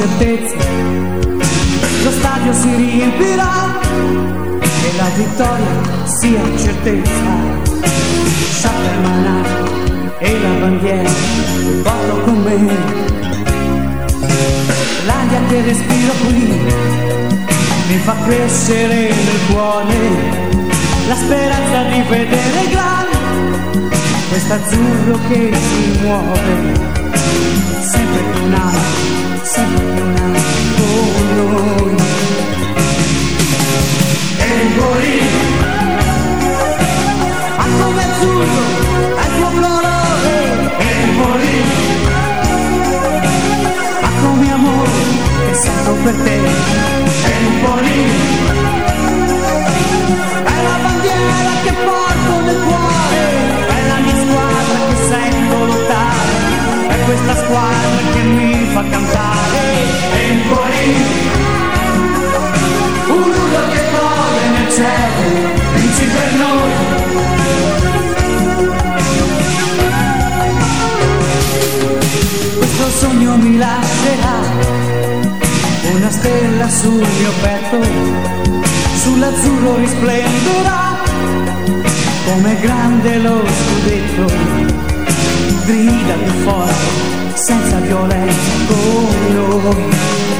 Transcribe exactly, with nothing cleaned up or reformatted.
certezza, lo stadio si riempirà e la vittoria sia certezza. Shatterman e la bandiera porto con me, l'aria che respiro qui mi fa crescere nel cuore la speranza di vedere grande quest'azzurro che si muove sempre più in alto, sempre più in alto con noi. Empoli, ma come azzurro è il tuo colore. Empoli, ma come amore che sento per te. Empoli, è la bandiera che porto nel cuore, è la mia squadra che sento lottare, è questa squadra che mi fa cantare. Empoli, un urlo che cade nel cielo, vinci per noi. Questo sogno mi lascerà una stella sul mio petto, sull'azzurro risplenderà come grande lo scudetto, grida più forte senza violenza con noi.